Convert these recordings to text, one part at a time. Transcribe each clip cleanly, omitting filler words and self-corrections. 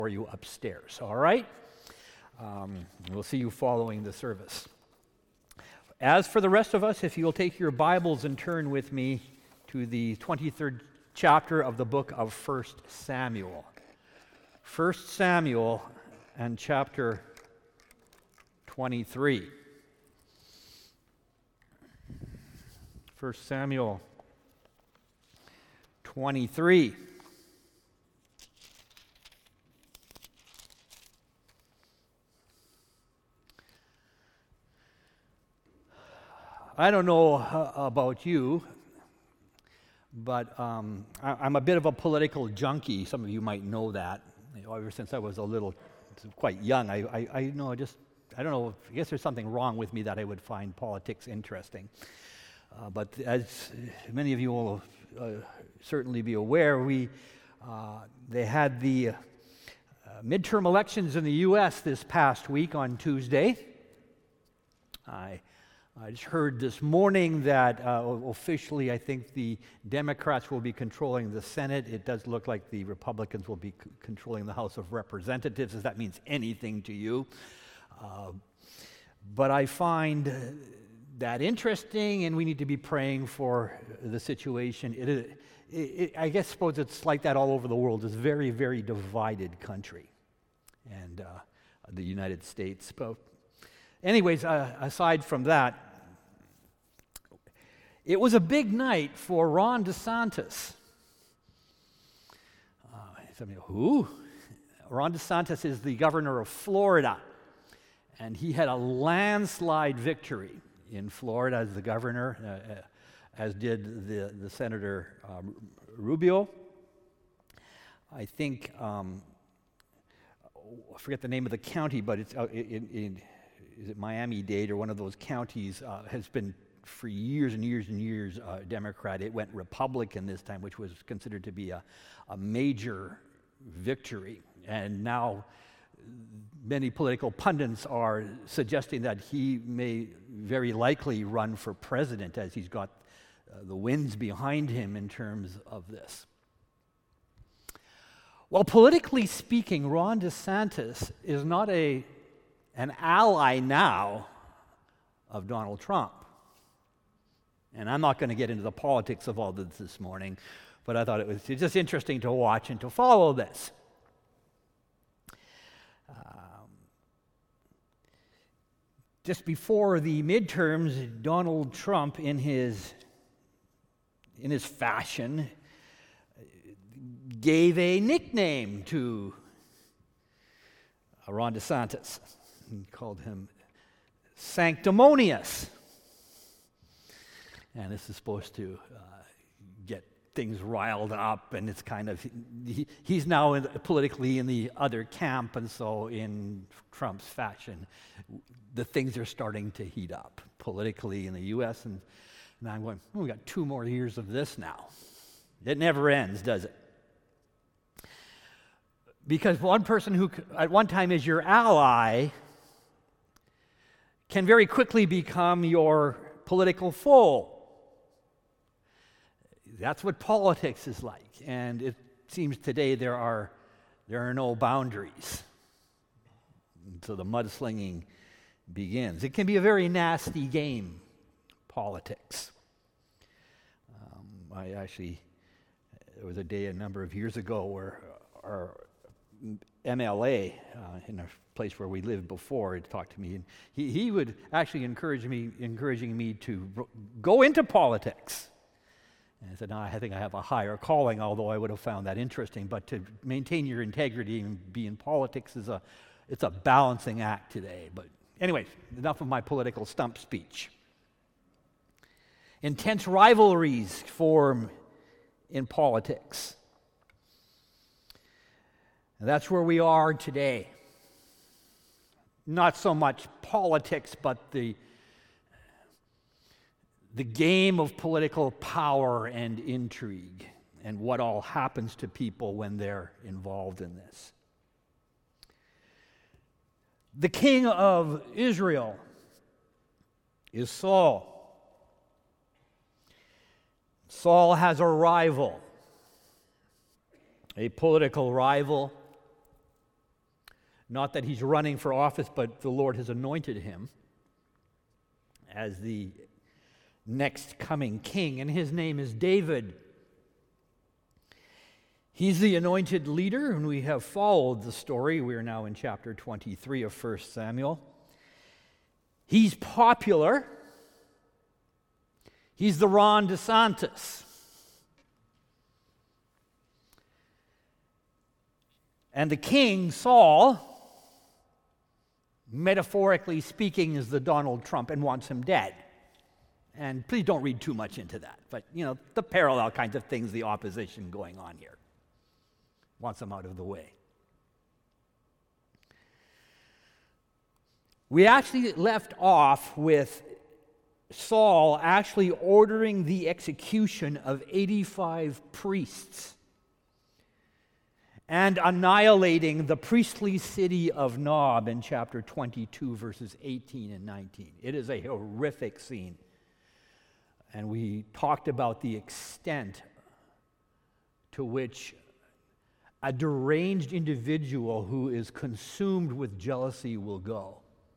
for you upstairs, all right? We'll see you following the service. As for the rest of us, if you'll take your Bibles and turn with me to the 23rd chapter of the book of 1 Samuel. 1 Samuel and chapter 23. 1 Samuel 23. I don't know about you, but I'm a bit of a political junkie. Some of you might know that. Ever since I was quite young, I don't know. I guess there's something wrong with me that I would find politics interesting. But as many of you will certainly be aware, they had the midterm elections in the U.S. this past week on Tuesday. I just heard this morning that officially I think the Democrats will be controlling the Senate. It does look like the Republicans will be controlling the House of Representatives, if that means anything to you. But I find that interesting, and we need to be praying for the situation. I suppose it's like that all over the world. It's a very, very divided country, and the United States. But anyways, aside from that, it was a big night for Ron DeSantis. Who? Ron DeSantis is the governor of Florida, and he had a landslide victory in Florida as the governor, as did the Senator Rubio. I think, I forget the name of the county, but it's is it Miami-Dade or one of those counties, has been for years and years and years Democrat. It went Republican this time, which was considered to be a major victory. And now many political pundits are suggesting that he may very likely run for president, as he's got the winds behind him in terms of this. Well, politically speaking, Ron DeSantis is not an ally now of Donald Trump. And I'm not going to get into the politics of all this morning, but I thought it was just interesting to watch and to follow this. Just before the midterms, Donald Trump, in his fashion, gave a nickname to Ron DeSantis. He called him Sanctimonious. And this is supposed to get things riled up, and it's kind of, he's now politically in the other camp, and so in Trump's fashion, the things are starting to heat up politically in the U.S., and I'm going, we got 2 more years of this now. It never ends, does it? Because one person who at one time is your ally can very quickly become your political foe. That's what politics is like, and it seems today there are no boundaries. So the mudslinging begins. It can be a very nasty game, politics. There was a day a number of years ago where our MLA in a place where we lived before had talked to me, and he would actually encouraging me to go into politics. And I said, no, I think I have a higher calling, although I would have found that interesting. But to maintain your integrity and be in politics it's a balancing act today. But anyways, enough of my political stump speech. Intense rivalries form in politics. And that's where we are today. Not so much politics, but the game of political power and intrigue, and what all happens to people when they're involved in this. The king of Israel is Saul. Saul has a rival, a political rival, Not that he's running for office, but the Lord has anointed him as the next coming king, and his name is David. He's the anointed leader, and we have followed the story. We are now in chapter 23 of 1 Samuel. He's popular. He's the Ron DeSantis. And the king, Saul, metaphorically speaking, is the Donald Trump and wants him dead. And please don't read too much into that. But, the parallel kinds of things, the opposition going on here. Wants him out of the way. We actually left off with Saul actually ordering the execution of 85 priests and annihilating the priestly city of Nob in chapter 22, verses 18 and 19. It is a horrific scene. And we talked about the extent to which a deranged individual who is consumed with jealousy will go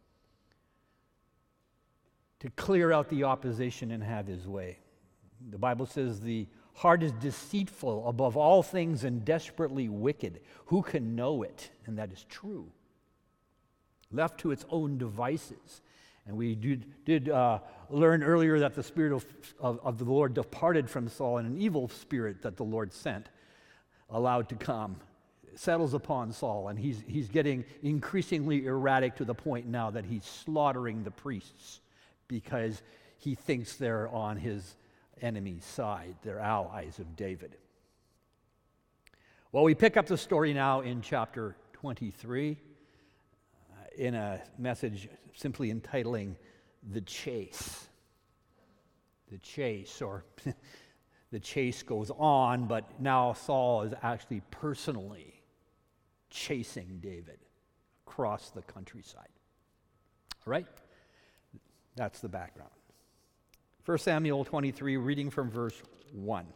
to clear out the opposition and have his way. The Bible says the heart is deceitful above all things and desperately wicked. Who can know it? And that is true. Left to its own devices. And we did learn earlier that the Spirit of the Lord departed from Saul, and an evil spirit that the Lord sent, allowed to come, settles upon Saul, and he's getting increasingly erratic to the point now that he's slaughtering the priests because he thinks they're on his enemy's side. They're allies of David. Well, we pick up the story now in chapter 23 in a message simply entitling The Chase. The Chase, or the chase goes on, but now Saul is actually personally chasing David across the countryside. All right? That's the background. 1 Samuel 23, reading from verse 1.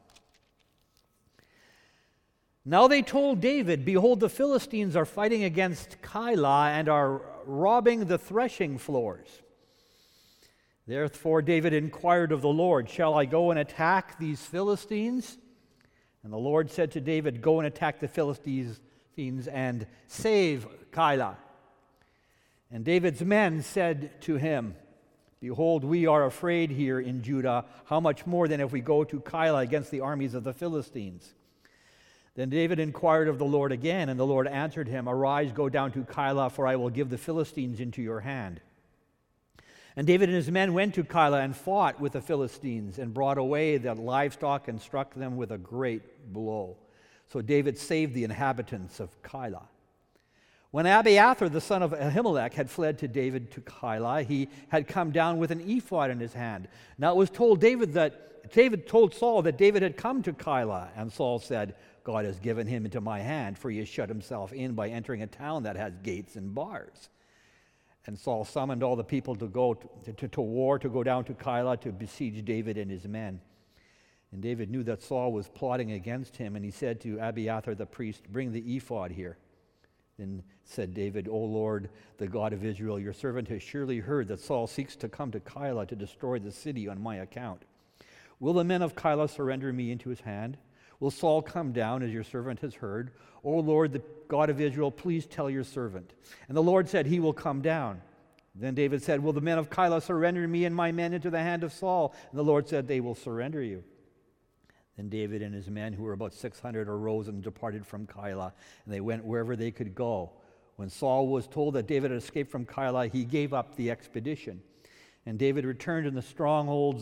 Now they told David, "Behold, the Philistines are fighting against Keilah and are robbing the threshing floors." Therefore David inquired of the Lord, "Shall I go and attack these Philistines?" And the Lord said to David, "Go and attack the Philistines and save Keilah." And David's men said to him, "Behold, we are afraid here in Judah. How much more then if we go to Keilah against the armies of the Philistines?" Then David inquired of the Lord again, and the Lord answered him, "Arise, go down to Keilah, for I will give the Philistines into your hand." And David and his men went to Keilah and fought with the Philistines and brought away the livestock and struck them with a great blow. So David saved the inhabitants of Keilah. When Abiathar, the son of Ahimelech, had fled to David to Keilah, he had come down with an ephod in his hand. Now it was told David told Saul that David had come to Keilah, and Saul said, "God has given him into my hand, for he has shut himself in by entering a town that has gates and bars." And Saul summoned all the people to go to war, to go down to Keilah to besiege David and his men. And David knew that Saul was plotting against him, and he said to Abiathar the priest, "Bring the ephod here." Then said David, "O Lord, the God of Israel, your servant has surely heard that Saul seeks to come to Keilah to destroy the city on my account. Will the men of Keilah surrender me into his hand? Will Saul come down as your servant has heard? O Lord, the God of Israel, please tell your servant." And the Lord said, "He will come down." Then David said, "Will the men of Keilah surrender me and my men into the hand of Saul?" And the Lord said, "They will surrender you." Then David and his men, who were about 600, arose and departed from Keilah, and they went wherever they could go. When Saul was told that David had escaped from Keilah, he gave up the expedition. And David remained in the strongholds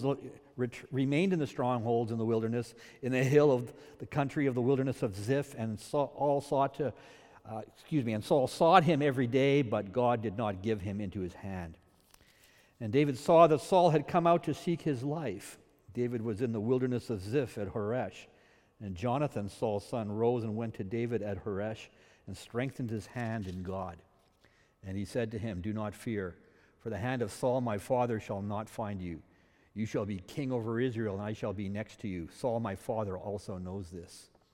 in the wilderness, in the hill of the country of the wilderness of Ziph, and Saul sought him every day, but God did not give him into his hand. And David saw that Saul had come out to seek his life. David was in the wilderness of Ziph at Horesh. And Jonathan, Saul's son, rose and went to David at Horesh and strengthened his hand in God. And he said to him, "Do not fear, for the hand of Saul my father shall not find you. You shall be king over Israel, and I shall be next to you. Saul my father also knows this."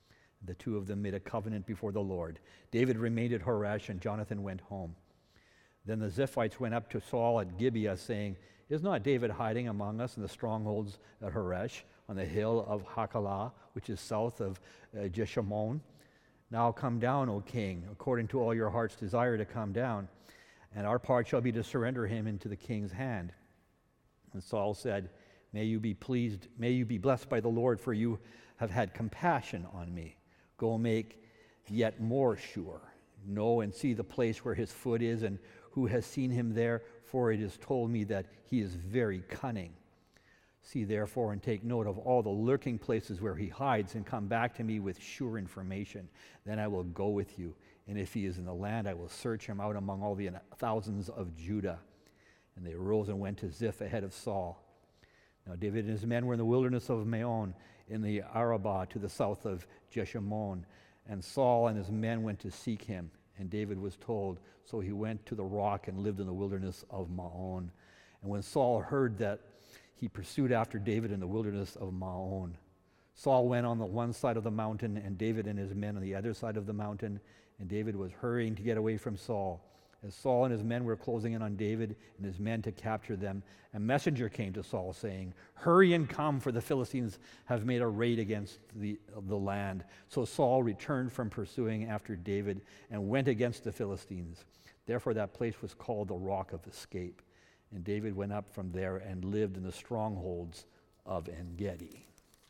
The two of them made a covenant before the Lord. David remained at Horesh, and Jonathan went home. Then the Ziphites went up to Saul at Gibeah, saying, "Is not David hiding among us in the strongholds at Horesh, on the hill of Hachilah, which is south of Jeshimon? Now come down, O king, according to all your heart's desire to come down, and our part shall be to surrender him into the king's hand." And Saul said, may you be blessed by the Lord, for you have had compassion on me. Go make yet more sure. Know and see the place where his foot is, and who has seen him there, for it is told me that he is very cunning. See therefore and take note of all the lurking places where he hides, and come back to me with sure information. Then I will go with you, and if he is in the land, I will search him out among all the thousands of Judah. And they arose and went to Ziph ahead of Saul. Now David and his men were in the wilderness of Maon, in the Arabah to the south of Jeshimon. And Saul and his men went to seek him. And David was told, so he went to the rock and lived in the wilderness of Maon. And when Saul heard that, he pursued after David in the wilderness of Maon. Saul went on the one side of the mountain, and David and his men on the other side of the mountain. And David was hurrying to get away from Saul. As Saul and his men were closing in on David and his men to capture them, a messenger came to Saul saying, "Hurry and come, for the Philistines have made a raid against the land." So Saul returned from pursuing after David and went against the Philistines. Therefore that place was called the Rock of Escape. And David went up from there and lived in the strongholds of En-Gedi.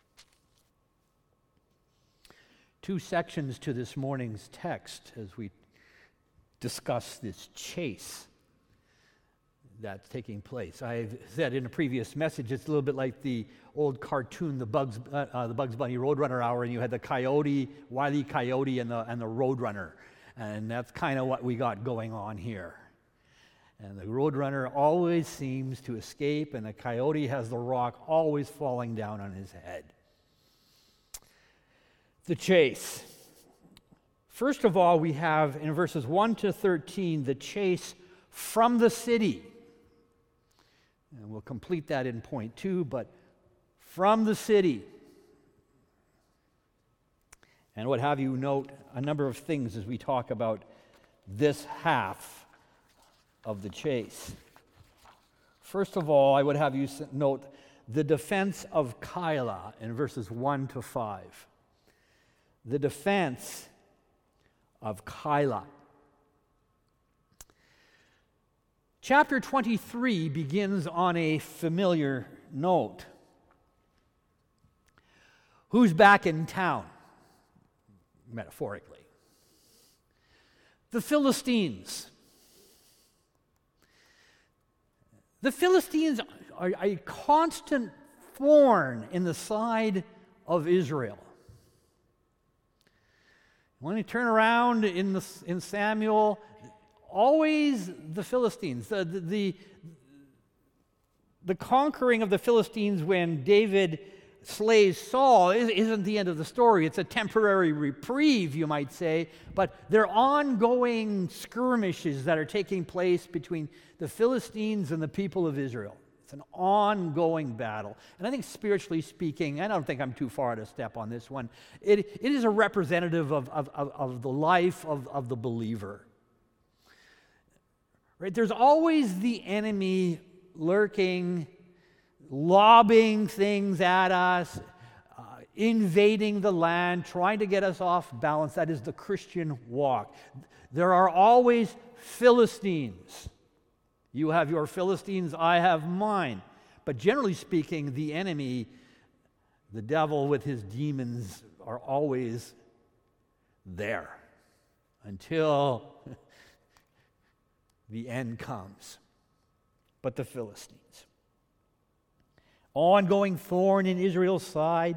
Two sections to this morning's text as we discuss this chase that's taking place. I've said in a previous message, it's a little bit like the old cartoon, the Bugs Bunny Roadrunner Hour, and you had the coyote, Wile E. Coyote, and the Roadrunner, and that's kind of what we got going on here. And the Roadrunner always seems to escape, and the coyote has the rock always falling down on his head. The chase. First of all, we have in verses 1 to 13 the chase from the city. And we'll complete that in point 2, but from the city. And what have you note a number of things as we talk about this half of the chase. First of all, I would have you note the defense of Keilah in verses 1 to 5. The defense of Keilah. Chapter 23 begins on a familiar note. Who's back in town? Metaphorically. The Philistines. The Philistines are a constant thorn in the side of Israel. When you turn around in Samuel, always the Philistines. The conquering of the Philistines when David slays Saul isn't the end of the story. It's a temporary reprieve, you might say, but they're ongoing skirmishes that are taking place between the Philistines and the people of Israel. It's an ongoing battle. And I think spiritually speaking, I don't think I'm too far to step on this one, it is a representative of the life of the believer. Right? There's always the enemy lurking, lobbing things at us, invading the land, trying to get us off balance. That is the Christian walk. There are always Philistines. You have your Philistines, I have mine. But generally speaking, the enemy, the devil with his demons, are always there until the end comes. But the Philistines. Ongoing thorn in Israel's side.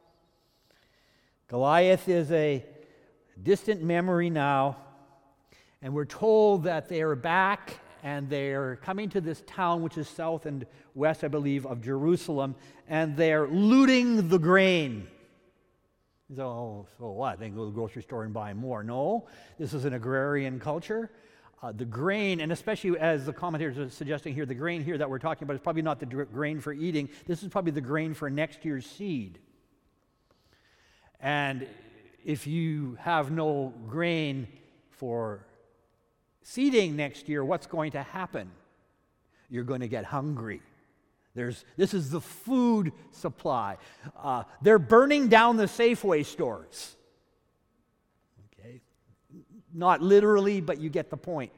Goliath is a distant memory now, and we're told that they are back and they're coming to this town which is south and west, I believe, of Jerusalem, and they're looting the grain. So what? They can go to the grocery store and buy more. No, this is an agrarian culture. The grain, and especially as the commentators are suggesting here, the grain here that we're talking about is probably not the grain for eating. This is probably the grain for next year's seed. And if you have no grain for seeding next year, what's going to happen? You're going to get hungry. This is the food supply. They're burning down the Safeway stores. Okay? Not literally, but you get the point.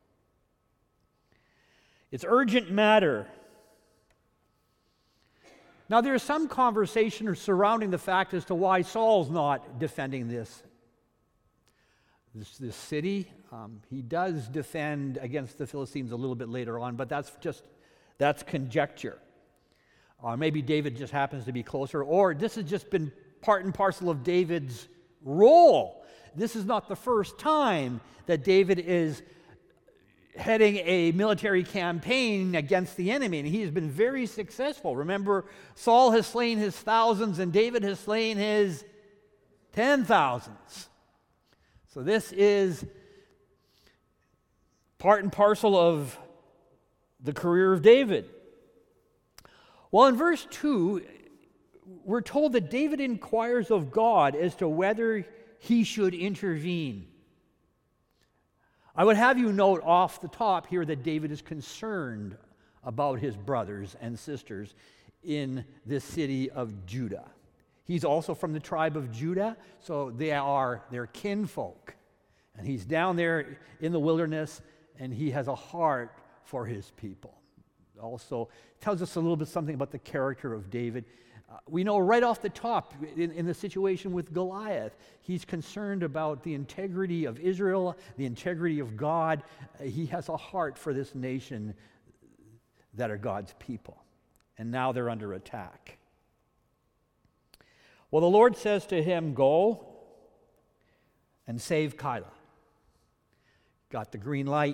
It's urgent matter. Now, there's some conversation surrounding the fact as to why Saul's not defending this city. He does defend against the Philistines a little bit later on, but that's conjecture. Or maybe David just happens to be closer, or this has just been part and parcel of David's role. This is not the first time that David is heading a military campaign against the enemy, and he has been very successful. Remember, Saul has slain his thousands, and David has slain his 10,000s. So this is part and parcel of the career of David. Well, in verse 2, we're told that David inquires of God as to whether he should intervene. I would have you note off the top here that David is concerned about his brothers and sisters in this city of Judah. He's also from the tribe of Judah, so they are their kinfolk. And he's down there in the wilderness, and he has a heart for his people. Also tells us a little bit something about the character of David. We know right off the top, in the situation with Goliath, he's concerned about the integrity of Israel, the integrity of God. He has a heart for this nation that are God's people. And now they're under attack. Well, the Lord says to him, "Go and save Keilah." Got the green light.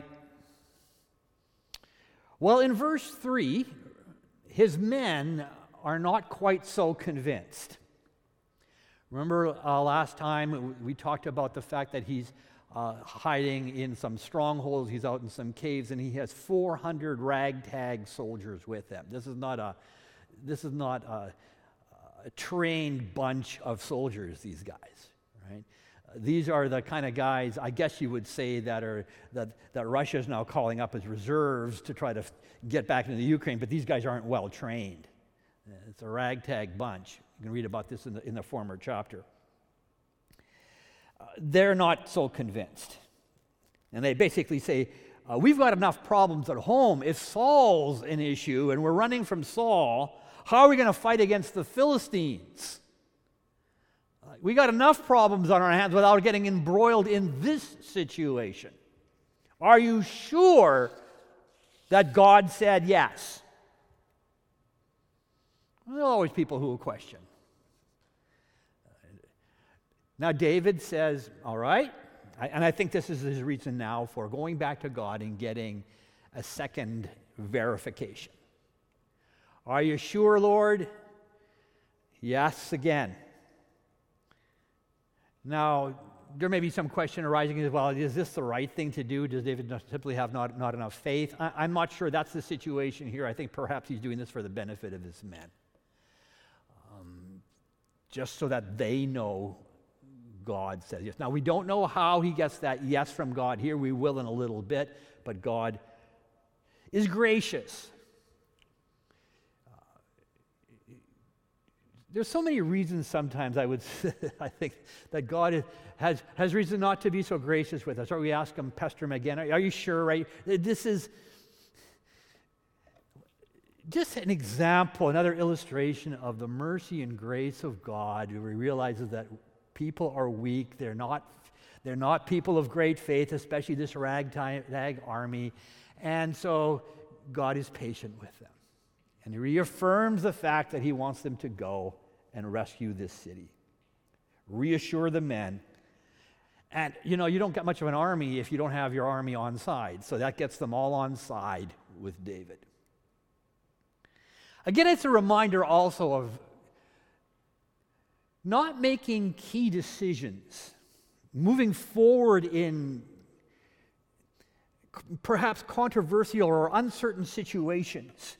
Well, in verse 3, his men are not quite so convinced. Remember last time we talked about the fact that he's hiding in some strongholds, he's out in some caves, and he has 400 ragtag soldiers with him. This is not a trained bunch of soldiers, these guys, right? These are the kind of guys, I guess you would say, that Russia is now calling up as reserves to try to get back into the Ukraine, but these guys aren't well trained. It's a ragtag bunch. You can read about this in the former chapter. They're not so convinced. And they basically say, we've got enough problems at home. If Saul's an issue and we're running from Saul, how are we going to fight against the Philistines? We got enough problems on our hands without getting embroiled in this situation. Are you sure that God said yes? Well, there are always people who will question. Now David says, all right, and I think this is his reason now for going back to God and getting a second verification. Are you sure, Lord? Yes, again. Now, there may be some question arising as well, is this the right thing to do? Does David simply have not enough faith? I'm not sure that's the situation here. I think perhaps he's doing this for the benefit of his men. Just so that they know God says yes. Now, we don't know how he gets that yes from God here. We will in a little bit, but God is gracious. There's so many reasons sometimes I think that God has reason not to be so gracious with us. Or we ask him, pester him again, are you sure, right? This is just an example, another illustration of the mercy and grace of God, where he realizes that people are weak. They're not people of great faith, especially this ragtag army. And so God is patient with them. And he reaffirms the fact that he wants them to go and rescue this city. Reassure the men. And, you don't get much of an army if you don't have your army on side. So that gets them all on side with David. Again, it's a reminder also of not making key decisions, moving forward in perhaps controversial or uncertain situations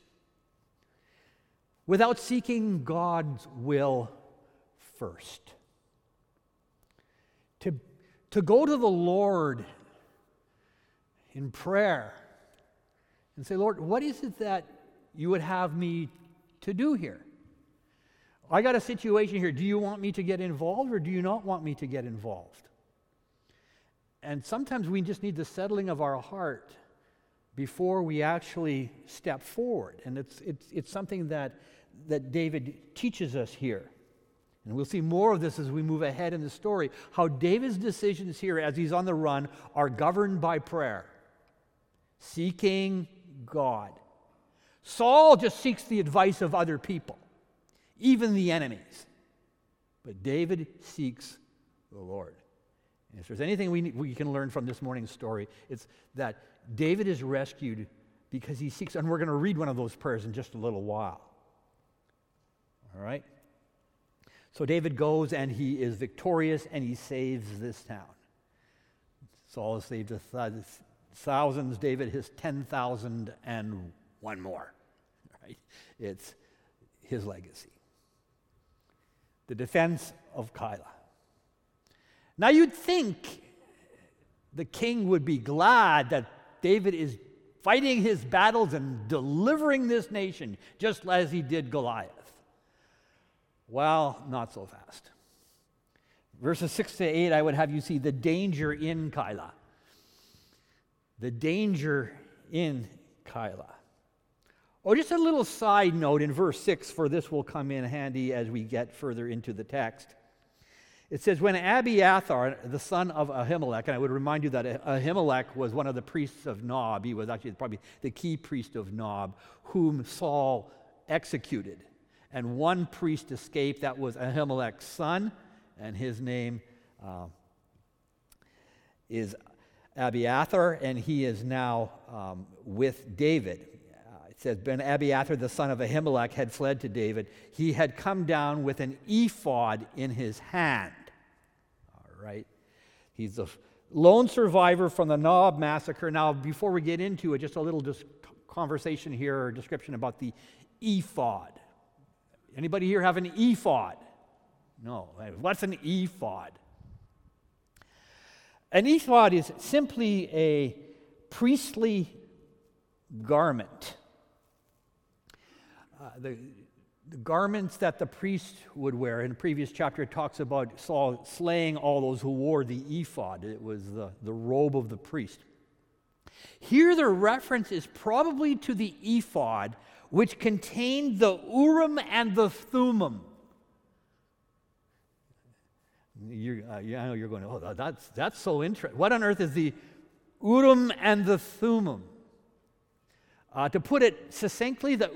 without seeking God's will first. to go to the Lord in prayer and say, Lord, what is it that you would have me to do here? I got a situation here. Do you want me to get involved or do you not want me to get involved? And sometimes we just need the settling of our heart before we actually step forward. And it's something that David teaches us here. And we'll see more of this as we move ahead in the story, how David's decisions here as he's on the run are governed by prayer, seeking God. Saul just seeks the advice of other people, even the enemies. But David seeks the Lord. And if there's anything we can learn from this morning's story, it's that David is rescued because he seeks, and we're going to read one of those prayers in just a little while. All right? So David goes and he is victorious and he saves this town. Saul has saved thousands, David his 10,000 and one more. Right? It's his legacy. The defense of Keilah. Now you'd think the king would be glad that David is fighting his battles and delivering this nation just as he did Goliath. Well, not so fast. Verses 6 to 8, I would have you see the danger in Keilah. The danger in Keilah. Oh, just a little side note in verse 6, for this will come in handy as we get further into the text. It says, when Abiathar, the son of Ahimelech, and I would remind you that Ahimelech was one of the priests of Nob. He was actually probably the key priest of Nob, whom Saul executed. And one priest escaped, that was Ahimelech's son, and his name is Abiathar, and he is now with David. It says, when Abiathar, the son of Ahimelech, had fled to David, he had come down with an ephod in his hand. All right. He's the lone survivor from the Nob massacre. Now, before we get into it, just a little conversation here or description about the ephod. Anybody here have an ephod? No. What's an ephod? An ephod is simply a priestly garment. The garments that the priest would wear. In the previous chapter, it talks about Saul slaying all those who wore the ephod. It was the robe of the priest. Here, the reference is probably to the ephod, which contained the Urim and the Thummim. I know you're going, oh, that's so interesting. What on earth is the Urim and the Thummim? To put it succinctly, the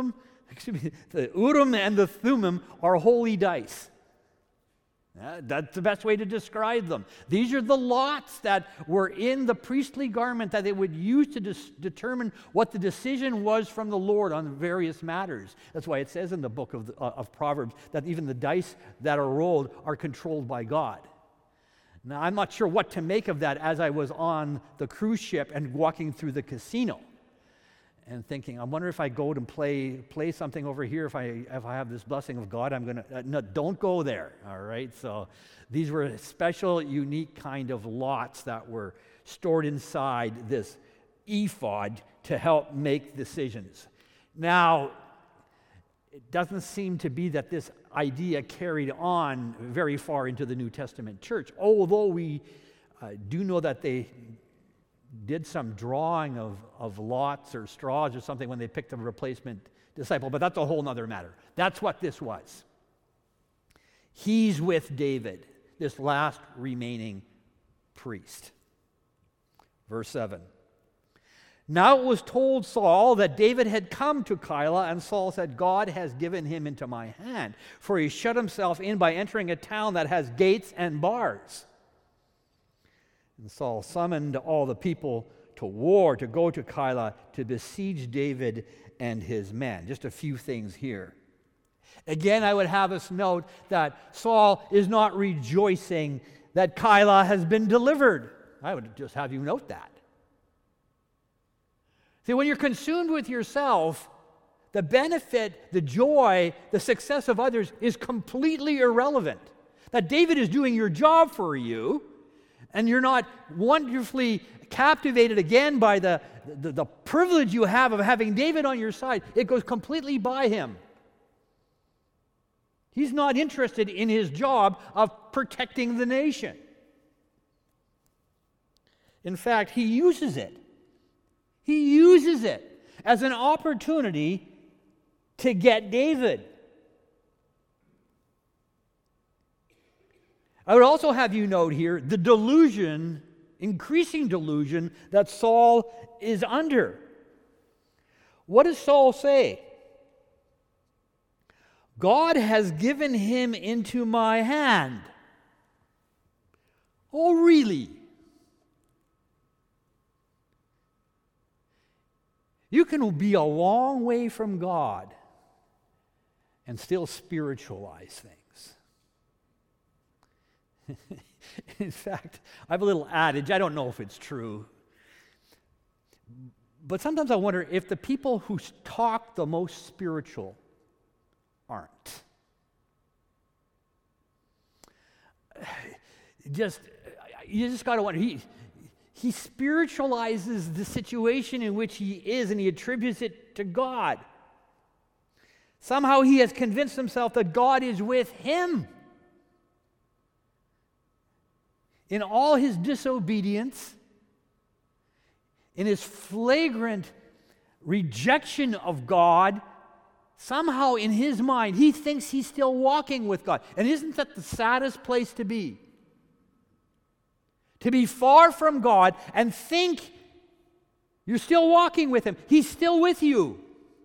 Urim and the Thummim are holy dice. That's the best way to describe them. These are the lots that were in the priestly garment that they would use to determine what the decision was from the Lord on various matters. That's why it says in the book of Proverbs that even the dice that are rolled are controlled by God. Now, I'm not sure what to make of that as I was on the cruise ship and walking through the casino and thinking, I wonder if I go and play something over here, if I have this blessing of God, I'm going to, no, don't go there, all right? So these were special, unique kind of lots that were stored inside this ephod to help make decisions. Now, it doesn't seem to be that this idea carried on very far into the New Testament church, although we do know that they did some drawing of lots or straws or something when they picked a replacement disciple, but that's a whole other matter. That's what this was. He's with David, this last remaining priest. Verse 7. Now it was told Saul that David had come to Keilah, and Saul said, God has given him into my hand, for he shut himself in by entering a town that has gates and bars. And Saul summoned all the people to war, to go to Keilah, to besiege David and his men. Just a few things here. Again, I would have us note that Saul is not rejoicing that Keilah has been delivered. I would just have you note that. See, when you're consumed with yourself, the benefit, the joy, the success of others is completely irrelevant. That David is doing your job for you, and you're not wonderfully captivated again by the privilege you have of having David on your side, it goes completely by him. He's not interested in his job of protecting the nation. In fact, he uses it. He uses it as an opportunity to get David. I would also have you note here the delusion, increasing delusion, that Saul is under. What does Saul say? God has given him into my hand. Oh, really? You can be a long way from God and still spiritualize things. In fact, I have a little adage, I don't know if it's true, but sometimes I wonder if the people who talk the most spiritual aren't. You just got to wonder. He spiritualizes the situation in which he is, and he attributes it to God. Somehow he has convinced himself that God is with him. In all his disobedience, in his flagrant rejection of God, somehow in his mind, he thinks he's still walking with God. And isn't that the saddest place to be? To be far from God and think you're still walking with him. He's still with you.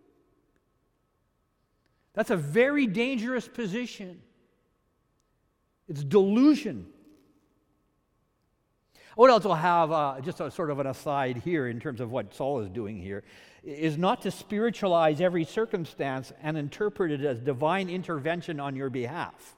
That's a very dangerous position. It's delusion. I would also have, just a sort of an aside here in terms of what Saul is doing here, is not to spiritualize every circumstance and interpret it as divine intervention on your behalf.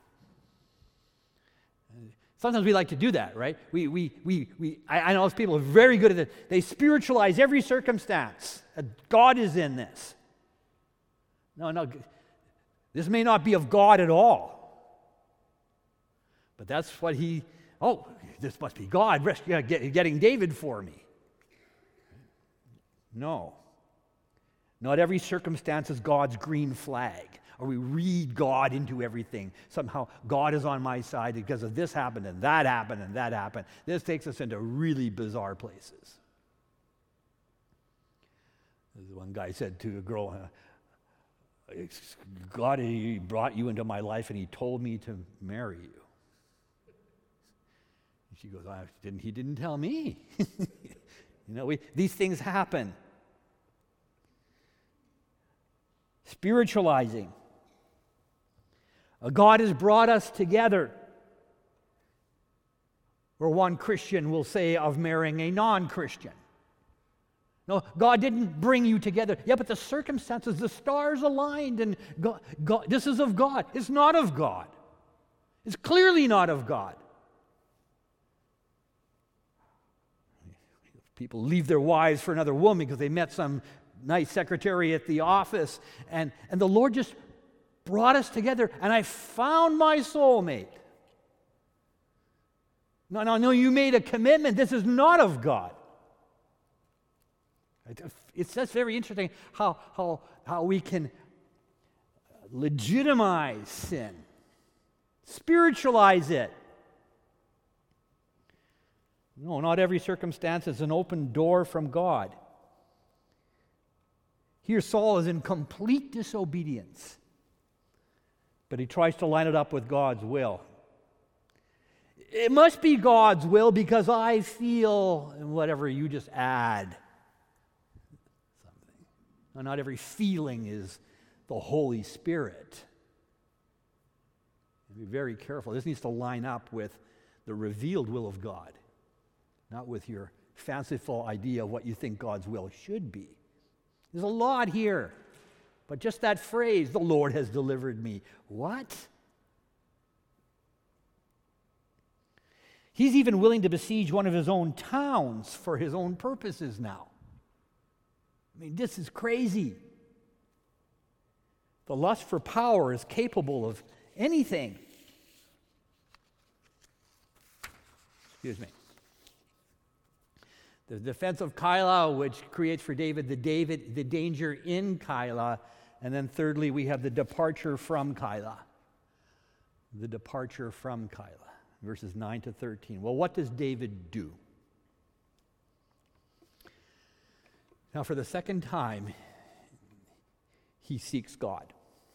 Sometimes we like to do that, right? I know people are very good at it. They spiritualize every circumstance. God is in this. No, this may not be of God at all. But that's what this must be God getting David for me. No. Not every circumstance is God's green flag, or we read God into everything. Somehow God is on my side because of this happened and that happened and that happened. This takes us into really bizarre places. One guy said to a girl, God, he brought you into my life and he told me to marry you. She goes, he didn't tell me. These things happen. Spiritualizing. God has brought us together. Or one Christian will say of marrying a non-Christian. No, God didn't bring you together. Yeah, but the circumstances, the stars aligned, and God, this is of God. It's not of God. It's clearly not of God. People leave their wives for another woman because they met some nice secretary at the office, and the Lord just brought us together, and I found my soulmate. No, you made a commitment. This is not of God. It's just very interesting how we can legitimize sin, spiritualize it. No, not every circumstance is an open door from God. Here Saul is in complete disobedience, but he tries to line it up with God's will. It must be God's will because I feel, and whatever, you just add something. No, not every feeling is the Holy Spirit. Be very careful. This needs to line up with the revealed will of God, not with your fanciful idea of what you think God's will should be. There's a lot here, but just that phrase, the Lord has delivered me. What? He's even willing to besiege one of his own towns for his own purposes now. I mean, this is crazy. The lust for power is capable of anything. Excuse me. The defense of Keilah, which creates for David the danger in Keilah. And then thirdly, we have the departure from Keilah. The departure from Keilah, verses 9 to 13. Well, what does David do? Now, for the second time, he seeks God.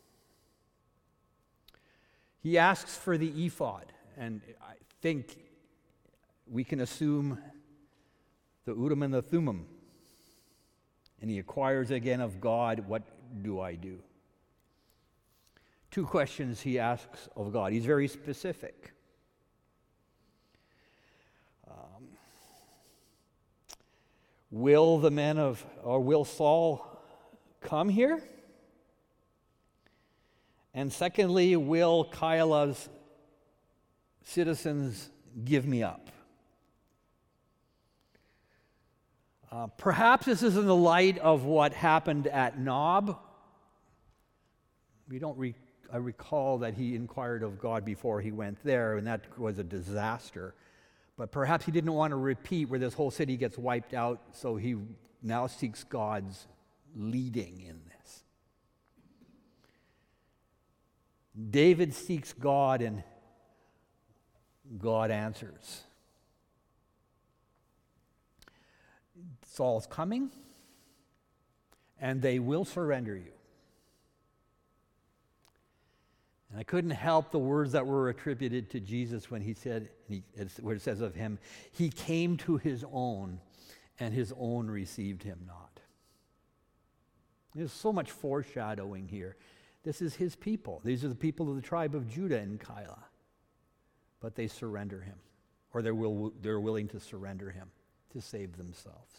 He asks for the ephod, and I think we can assume the Urim and the Thummim. And he inquires again of God, what do I do? Two questions he asks of God. He's very specific. Will Saul come here? And secondly, will Keilah's citizens give me up? Perhaps this is in the light of what happened at Nob. I recall that he inquired of God before he went there, and that was a disaster. But perhaps he didn't want to repeat where this whole city gets wiped out, so he now seeks God's leading in this. David seeks God, and God answers. Saul's coming, and they will surrender you. And I couldn't help the words that were attributed to Jesus when he said, where it says of him, he came to his own, and his own received him not. There's so much foreshadowing here. This is his people. These are the people of the tribe of Judah in Keilah. But they surrender him, or they're willing to surrender him to save themselves.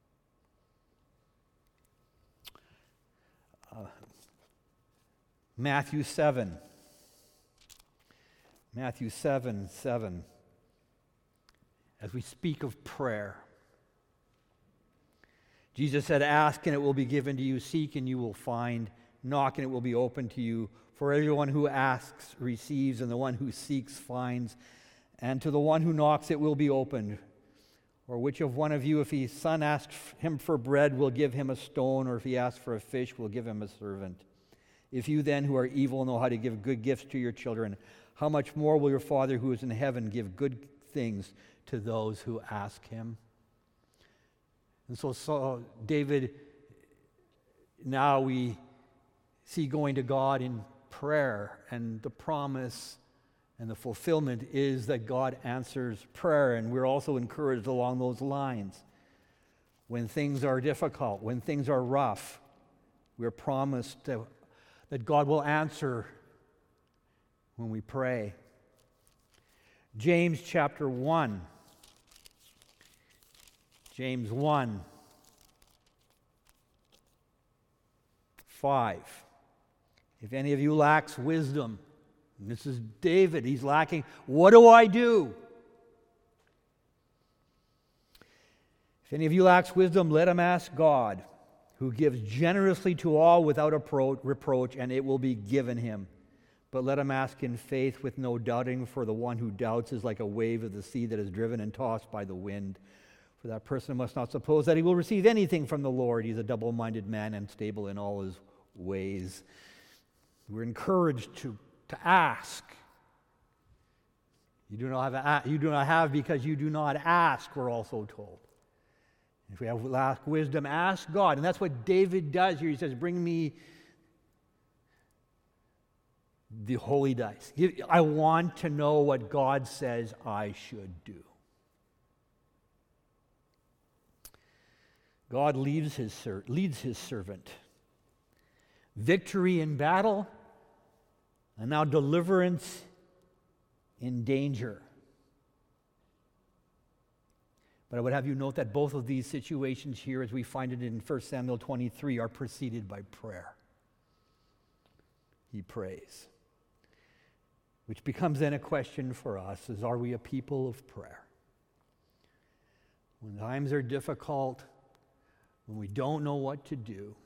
Matthew 7. Matthew 7:7. As we speak of prayer, Jesus said, ask and it will be given to you, seek and you will find, knock and it will be opened to you. For everyone who asks receives, and the one who seeks finds, and to the one who knocks it will be opened. Or which of one of you, if his son asks him for bread, will give him a stone, or if he asks for a fish, will give him a servant? If you then, who are evil, know how to give good gifts to your children, how much more will your Father who is in heaven give good things to those who ask him? And so David, now we see going to God in prayer, and the promise and the fulfillment is that God answers prayer, and we're also encouraged along those lines. When things are difficult, when things are rough, we're promised that God will answer when we pray. James chapter 1. James 1, 5. If any of you lacks wisdom, and this is David, he's lacking, what do I do? If any of you lacks wisdom, let him ask God, who gives generously to all without reproach, and it will be given him. But let him ask in faith with no doubting, for the one who doubts is like a wave of the sea that is driven and tossed by the wind. For that person must not suppose that he will receive anything from the Lord. He's a double-minded man, unstable in all his ways. We're encouraged to ask. You do not have because you do not ask, we're also told. If we have lack wisdom, ask God. And that's what David does here. He says, bring me the holy dice. I want to know what God says I should do. God leads his servant. Victory in battle, and now deliverance in danger. But I would have you note that both of these situations here, as we find it in 1 Samuel 23, are preceded by prayer. He prays. Which becomes then a question for us, is are we a people of prayer? When times are difficult, when we don't know what to do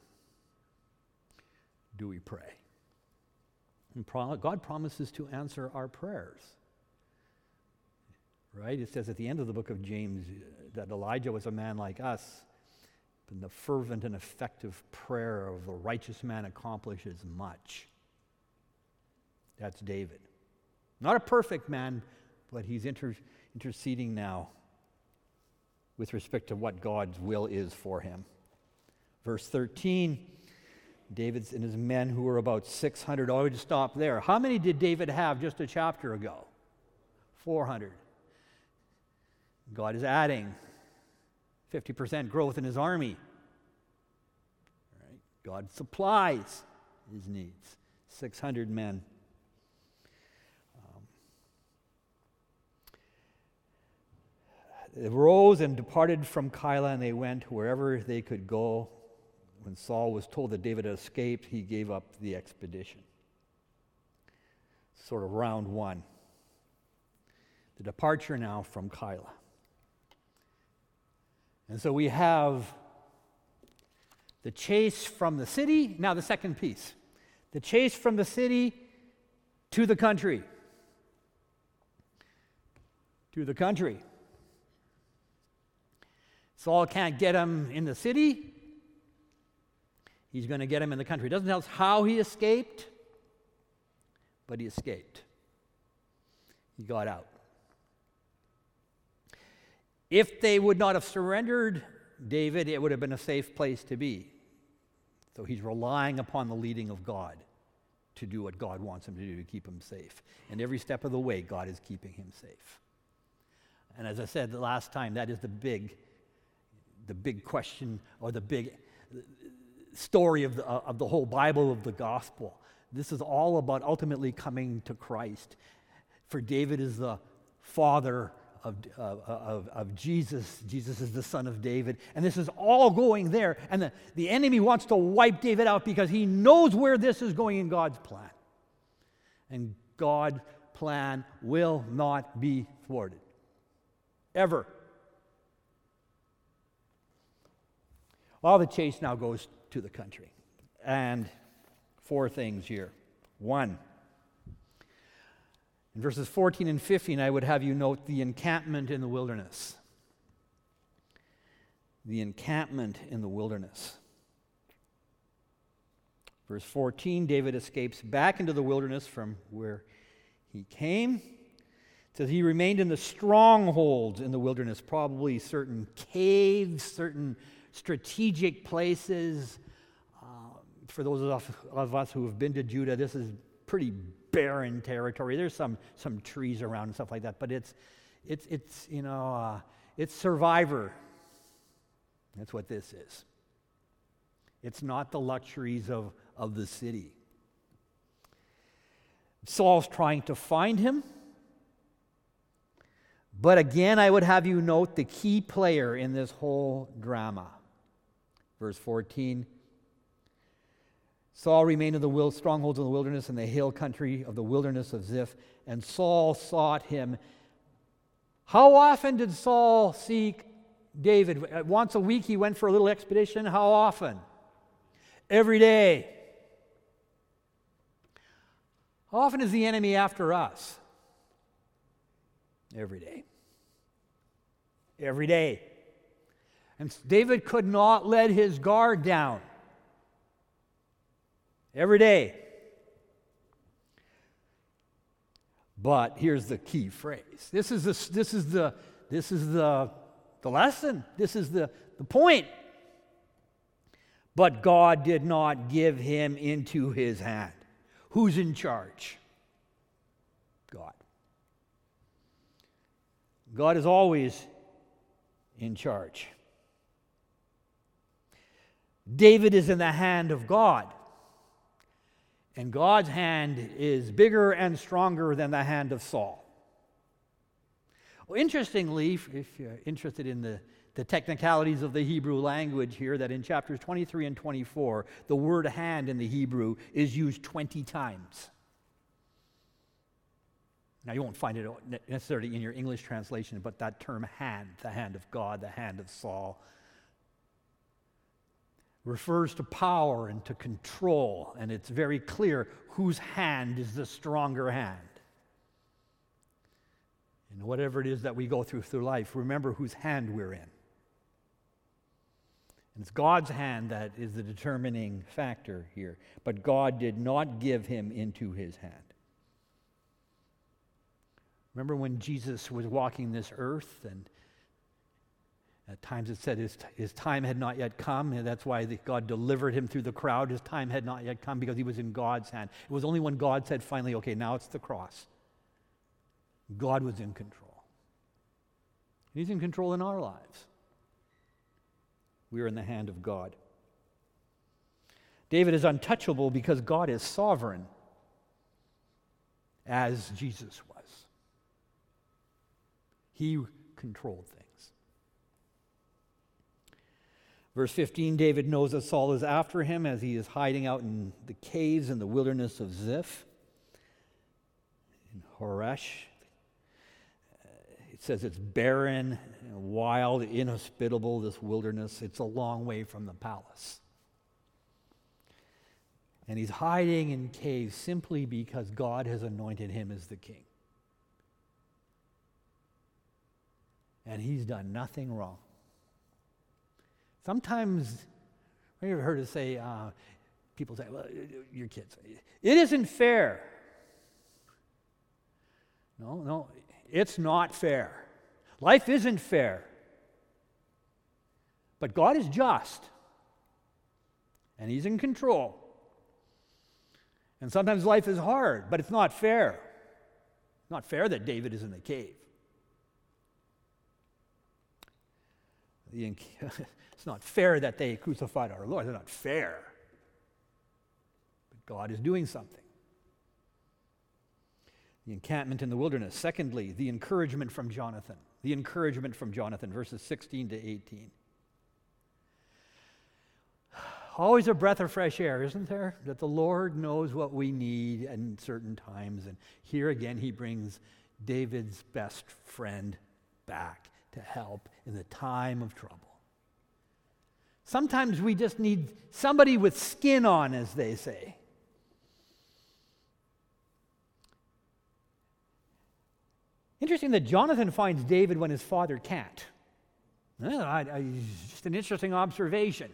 we pray? And God promises to answer our prayers. right? It says at the end of the book of James that Elijah was a man like us, but the fervent and effective prayer of the righteous man accomplishes much. That's David. Not a perfect man, but he's interceding now with respect to what God's will is for him. Verse 13, David and his men who were about 600, already stop there. How many did David have just a chapter ago? 400. God is adding 50% growth in his army. Right? God supplies his needs. 600 men. They rose and departed from Keilah, and they went wherever they could go. When Saul was told that David had escaped, he gave up the expedition. Sort of round one. The departure now from Keilah. And so we have the chase from the city. Now the second piece. The chase from the city to the country. To the country. Saul can't get him in the city. He's going to get him in the country. It doesn't tell us how he escaped, but he escaped. He got out. If they would not have surrendered David, it would have been a safe place to be. So he's relying upon the leading of God to do what God wants him to do to keep him safe. And every step of the way, God is keeping him safe. And as I said the last time, that is the big question, or the big story of the whole Bible, of the gospel. This is all about ultimately coming to Christ. For David is the father of Jesus. Jesus is the son of David. And this is all going there. And the enemy wants to wipe David out because he knows where this is going in God's plan. And God's plan will not be thwarted. Ever. Well, the chase now goes to the country. And 4 things here. 1, in verses 14 and 15, I would have you note the encampment in the wilderness. The encampment in the wilderness. Verse 14, David escapes back into the wilderness from where he came. It says he remained in the strongholds in the wilderness, probably certain caves, certain strategic places. For those of us who have been to Judah, this is pretty barren territory. There's some trees around and stuff like that, but it's survivor. That's what this is. It's not the luxuries of the city. Saul's trying to find him. But again, I would have you note the key player in this whole drama. Verse 14, Saul remained in the strongholds of the wilderness in the hill country of the wilderness of Ziph, and Saul sought him. How often did Saul seek David? Once a week he went for a little expedition. How often? Every day. How often is the enemy after us? Every day. Every day. And David could not let his guard down. Every day. But here's the key phrase. This is the lesson. This is the point. But God did not give him into his hand. Who's in charge? God. God is always in charge. David is in the hand of God. And God's hand is bigger and stronger than the hand of Saul. Well, interestingly, if you're interested in the technicalities of the Hebrew language here, that in chapters 23 and 24, the word hand in the Hebrew is used 20 times. Now, you won't find it necessarily in your English translation, but that term hand, the hand of God, the hand of Saul, refers to power and to control, and it's very clear whose hand is the stronger hand. And whatever it is that we go through life, remember whose hand we're in. And it's God's hand that is the determining factor here. But God did not give him into his hand. Remember when Jesus was walking this earth, and at times it said his time had not yet come, and that's why God delivered him through the crowd. His time had not yet come because he was in God's hand. It was only when God said finally, okay, now it's the cross. God was in control. He's in control in our lives. We are in the hand of God. David is untouchable because God is sovereign, as Jesus was. He controlled things. Verse 15, David knows that Saul is after him as he is hiding out in the caves in the wilderness of Ziph, in Horesh. It says it's barren, wild, inhospitable, this wilderness. It's a long way from the palace. And he's hiding in caves simply because God has anointed him as the king. And he's done nothing wrong. Sometimes, have you ever heard it say, people say, well, your kids, it isn't fair. No, it's not fair. Life isn't fair. But God is just. And he's in control. And sometimes life is hard, but it's not fair. It's not fair that David is in the cave. It's not fair that they crucified our Lord. It's not fair. But God is doing something. The encampment in the wilderness. Secondly, the encouragement from Jonathan. The encouragement from Jonathan, verses 16 to 18. Always a breath of fresh air, isn't there? That the Lord knows what we need in certain times. And here again, he brings David's best friend back to help in the time of trouble. Sometimes we just need somebody with skin on, as they say. Interesting that Jonathan finds David when his father can't. Just an interesting observation.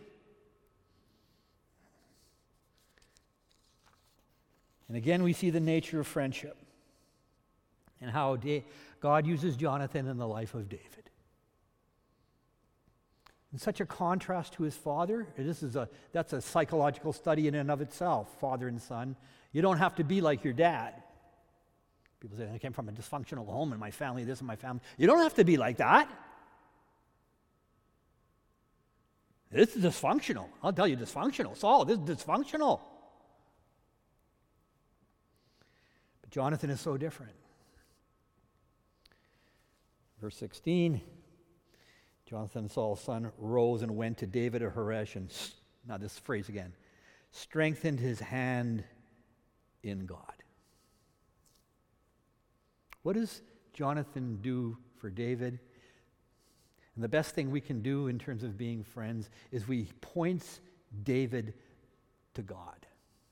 And again, we see the nature of friendship and how God uses Jonathan in the life of David. In such a contrast to his father, that's a psychological study in and of itself, father and son. You don't have to be like your dad. People say, I came from a dysfunctional home and my family this and my family. You don't have to be like that. This is dysfunctional. I'll tell you, dysfunctional. Saul, this is dysfunctional. But Jonathan is so different. Verse 16, Jonathan, Saul's son, rose and went to David at Horesh, and, now this phrase again, strengthened his hand in God. What does Jonathan do for David? And the best thing we can do in terms of being friends is we point David to God.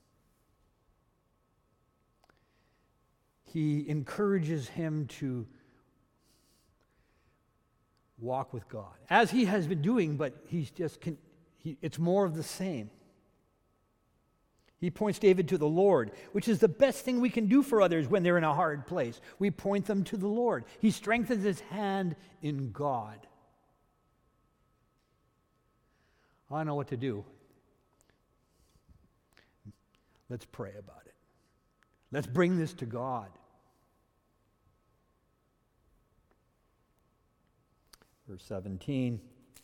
He encourages him to walk with God, as he has been doing, but it's more of the same. He points David to the Lord, which is the best thing we can do for others when they're in a hard place. We point them to the Lord. He strengthens his hand in God. I know what to do. Let's pray about it. Let's bring this to God. Verse 17.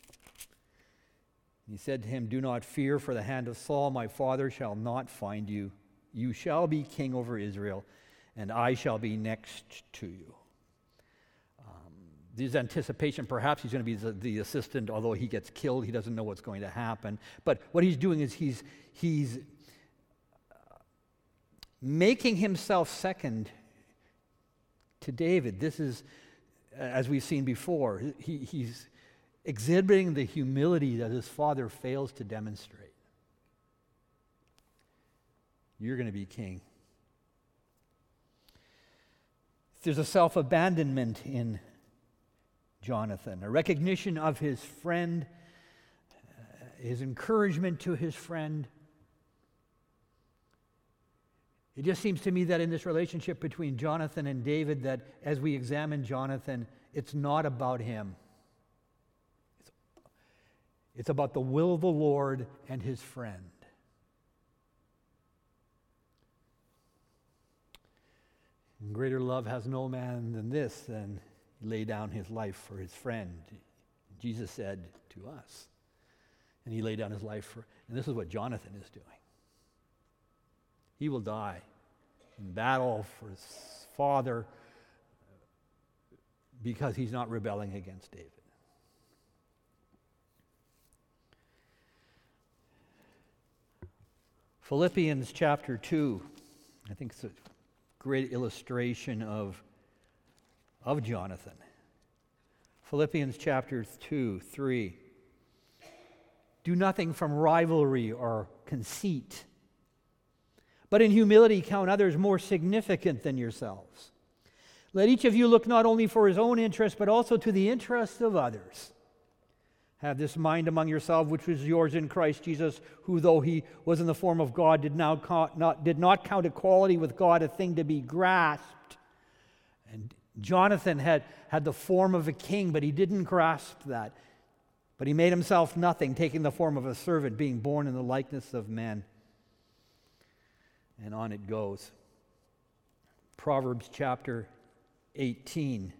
He said to him, do not fear, for the hand of Saul, my father, shall not find you. You shall be king over Israel, and I shall be next to you. There's anticipation. Perhaps he's going to be the assistant, although he gets killed. He doesn't know what's going to happen. But what he's doing is he's making himself second to David. This is, as we've seen before, he's exhibiting the humility that his father fails to demonstrate. You're going to be king. There's a self-abandonment in Jonathan, a recognition of his friend, his encouragement to his friend. It just seems to me that in this relationship between Jonathan and David, that as we examine Jonathan, it's not about him. It's about the will of the Lord and his friend. And greater love has no man than this, than lay down his life for his friend. Jesus said to us. And he laid down his life for, and this is what Jonathan is doing. He will die in battle for his father because he's not rebelling against David. Philippians chapter 2, I think it's a great illustration of Jonathan. Philippians chapter 2, 3. Do nothing from rivalry or conceit, but in humility count others more significant than yourselves. Let each of you look not only for his own interest, but also to the interest of others. Have this mind among yourselves, which was yours in Christ Jesus, who, though he was in the form of God, did not count equality with God a thing to be grasped. And Jonathan had the form of a king, but he didn't grasp that. But he made himself nothing, taking the form of a servant, being born in the likeness of men. And on it goes. Proverbs chapter 18.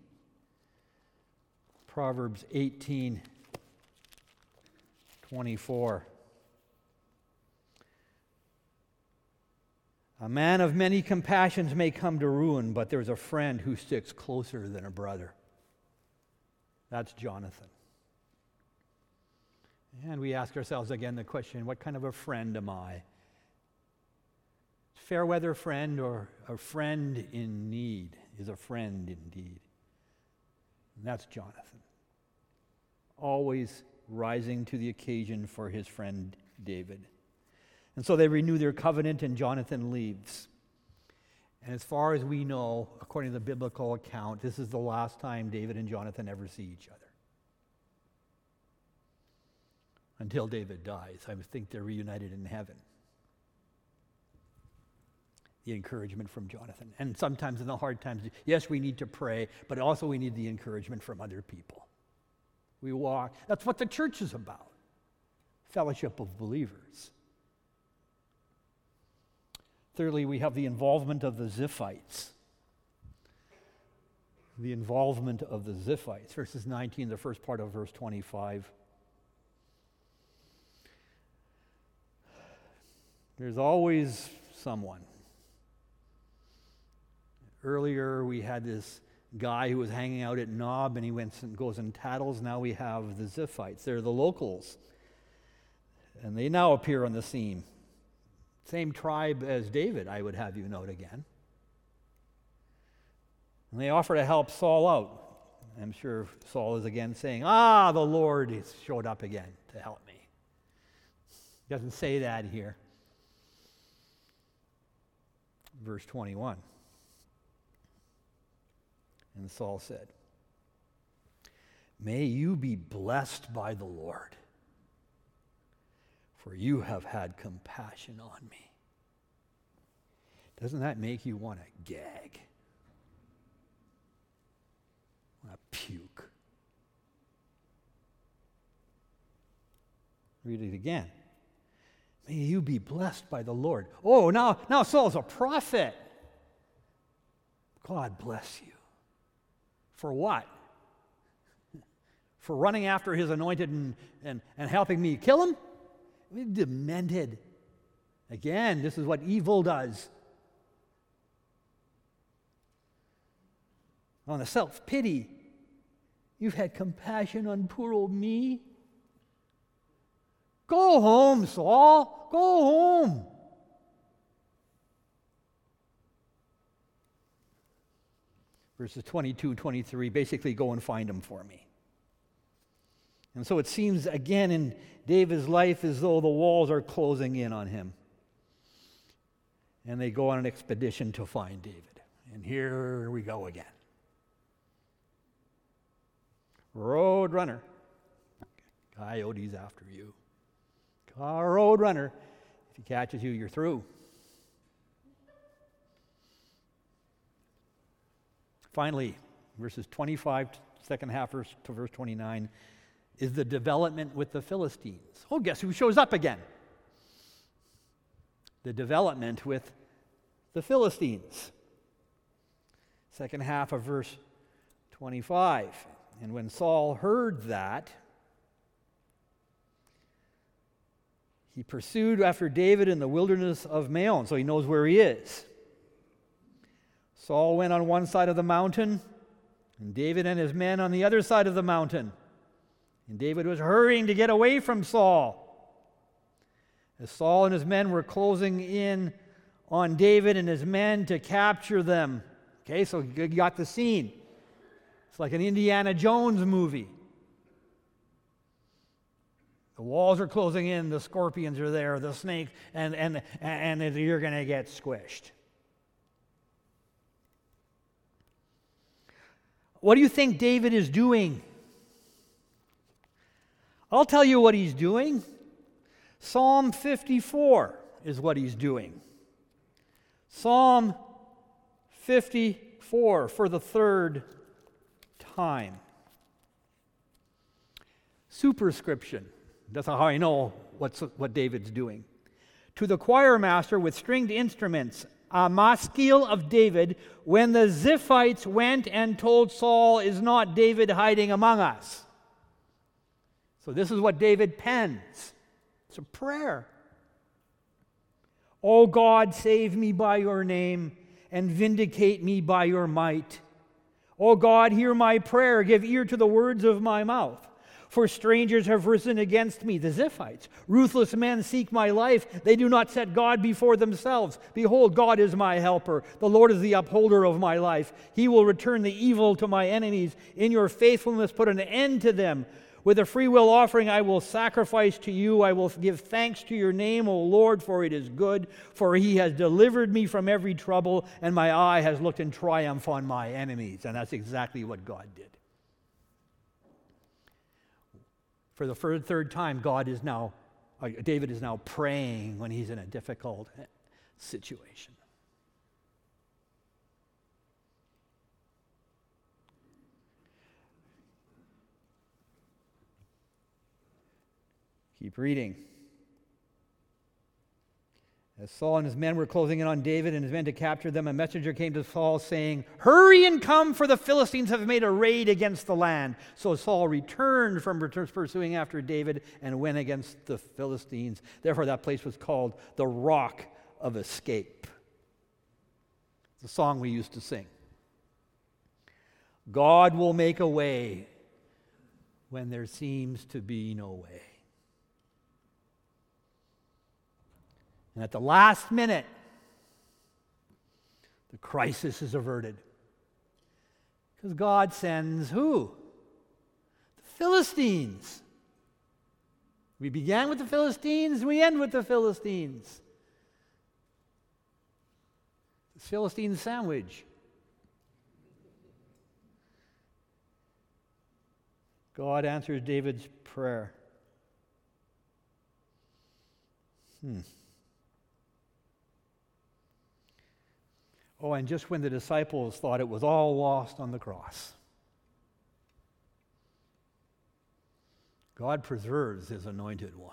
Proverbs 18, 24. A man of many compassions may come to ruin, but there's a friend who sticks closer than a brother. That's Jonathan. And we ask ourselves again the question, what kind of a friend am I? Fair weather friend or a friend in need is a friend indeed. And that's Jonathan. Always rising to the occasion for his friend David. And so they renew their covenant and Jonathan leaves. And as far as we know, according to the biblical account, this is the last time David and Jonathan ever see each other. Until David dies. I think they're reunited in heaven. The encouragement from Jonathan. And sometimes in the hard times, yes, we need to pray, but also we need the encouragement from other people. We walk. That's what the church is about. Fellowship of believers. Thirdly, we have the involvement of the Ziphites. The involvement of the Ziphites. Verses 19, the first part of verse 25. There's always someone. Earlier we had this guy who was hanging out at Nob and he goes and tattles. Now we have the Ziphites. They're the locals. And they now appear on the scene. Same tribe as David, I would have you note again. And they offer to help Saul out. I'm sure Saul is again saying, the Lord has showed up again to help me. He doesn't say that here. Verse 21. And Saul said, may you be blessed by the Lord, for you have had compassion on me. Doesn't that make you want to gag? Want to puke? Read it again. May you be blessed by the Lord. Oh, now Saul's a prophet. God bless you. For what? For running after his anointed and helping me kill him? We're demented. Again, this is what evil does. On the self-pity. You've had compassion on poor old me. Go home, Saul. Go home. Verses 22, 23, basically go and find him for me. And so it seems again in David's life as though the walls are closing in on him. And they go on an expedition to find David. And here we go again. Road runner. Coyote's after you. Road runner. If he catches you, you're through. Finally, verses 25, second half to verse 29, is the development with the Philistines. Oh, guess who shows up again? The development with the Philistines. Second half of verse 25. And when Saul heard that, he pursued after David in the wilderness of Maon, so he knows where he is. Saul went on one side of the mountain, and David and his men on the other side of the mountain. And David was hurrying to get away from Saul. As Saul and his men were closing in on David and his men to capture them. Okay, so you got the scene. It's like an Indiana Jones movie. The walls are closing in, the scorpions are there, the snakes, and you're going to get squished. What do you think David is doing? I'll tell you what he's doing. Psalm 54 is what he's doing. Psalm 54 for the third time. Superscription. That's how I know what David's doing. To the choir master with stringed instruments, a maskil of David, when the Ziphites went and told Saul, is not David hiding among us? So this is what David pens. It's a prayer. O God, save me by your name and vindicate me by your might. O God, hear my prayer. Give ear to the words of my mouth. For strangers have risen against me, the Ziphites. Ruthless men seek my life. They do not set God before themselves. Behold, God is my helper. The Lord is the upholder of my life. He will return the evil to my enemies. In your faithfulness, put an end to them. With a freewill offering I will sacrifice to you. I will give thanks to your name, O Lord, for it is good. For he has delivered me from every trouble, and my eye has looked in triumph on my enemies. And that's exactly what God did. For the third time, David is now praying when he's in a difficult situation. Keep reading. As Saul and his men were closing in on David and his men to capture them, a messenger came to Saul saying, "Hurry and come, for the Philistines have made a raid against the land." So Saul returned from pursuing after David and went against the Philistines. Therefore that place was called the Rock of Escape. It's a song we used to sing. God will make a way when there seems to be no way. And at the last minute, the crisis is averted. Because God sends who? The Philistines. We began with the Philistines, we end with the Philistines. The Philistine sandwich. God answers David's prayer. Oh, and just when the disciples thought it was all lost on the cross, God preserves his anointed one.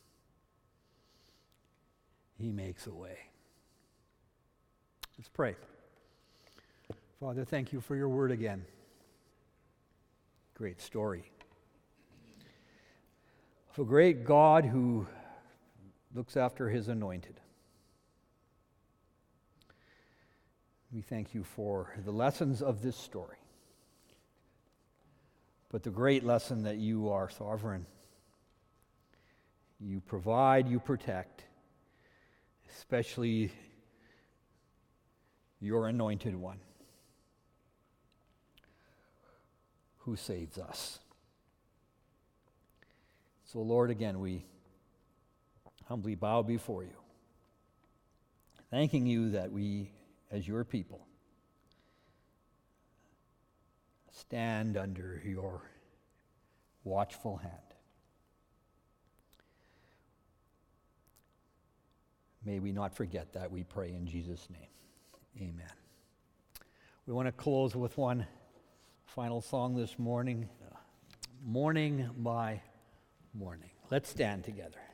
He makes a way. Let's pray. Father, thank you for your word again. Great story of a great God who looks after his anointed. We thank you for the lessons of this story, but the great lesson that you are sovereign. You provide, you protect, especially your anointed one who saves us. So, Lord, again, we humbly bow before you, thanking you that we, as your people, stand under your watchful hand. May we not forget that, we pray in Jesus' name. Amen. We want to close with one final song this morning, Morning by Morning. Let's stand together.